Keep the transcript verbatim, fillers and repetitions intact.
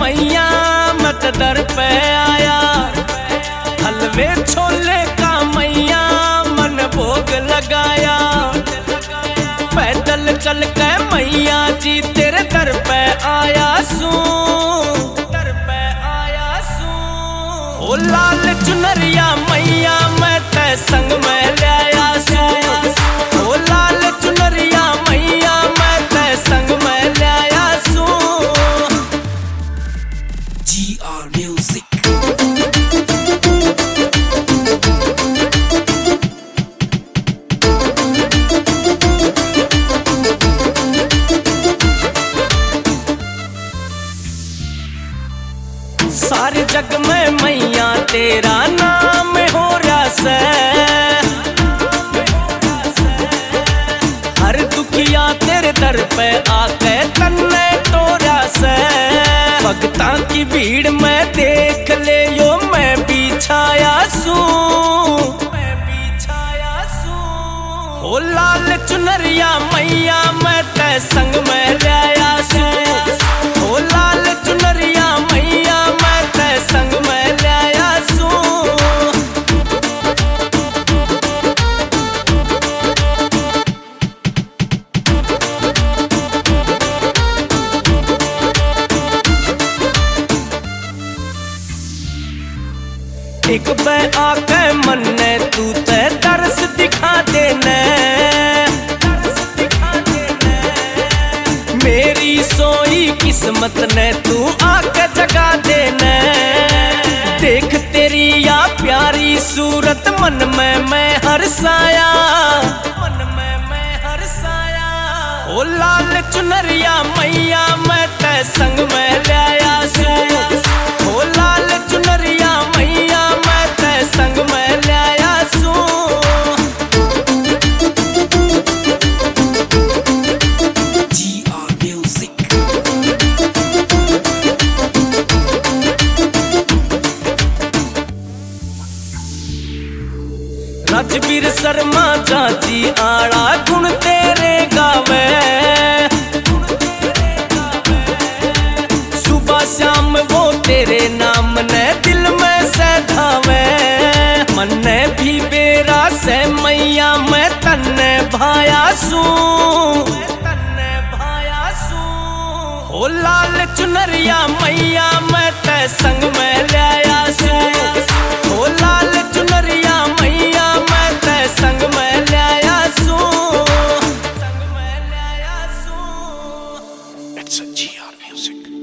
मैया मत दर पे आया, हलवे छोले का मैया मन भोग लगाया। पैदल चल के मैया जी तेरे दर पे आया सू, दर पे आया सू। ओ लाल चुनरिया मैया मैं ते संग में ले आया सू, ओ लाल चुनरिया मैया मैं ते संग में ले आया सू। G R music. सारे जग में मैया तेरा नाम हो रहा से, हर दुखिया तेरे दर पे आके तन्ने तोरा से। भक्तां की भीड़ में देख ले यो मैं भी छाया सू, मैं भी छाया सू। हो लाल चुनरिया मैया मैं ते संग में ले आया सू, हो लाल चुनरिया मैया मैं ते संग में ले आया सू। एक बे आके मन्ने तू ते दर्श दिखा देने, दर्श दिखा देने। मेरी सोई किस्मत ने तू आके जगा देने। देख तेरी या प्यारी सूरत मन में मैं हर्षाया, मन में मैं हर्षाया। ओ लाल चुनरिया मैया मैं ते संग में ले आया सू, ओ लाल चुनरिया मैया मैं ते संग में ले आया सू। G R music. Rajveer Sharma चाची आड़ा गुण तेरे गावे, सुबह शाम वो तेरे नाम ने दिल में सधावे। मन्ने भी बेरा से मैया मैं तन्ने भाया सू, तन्ने भाया सू। हो लाल चुनरिया मैया मैं ते संग में ले आया सू, हो लाल चुनरिया मैया मैं ते संग में ले आया सू, संग में ले आया सू। It's a G R music.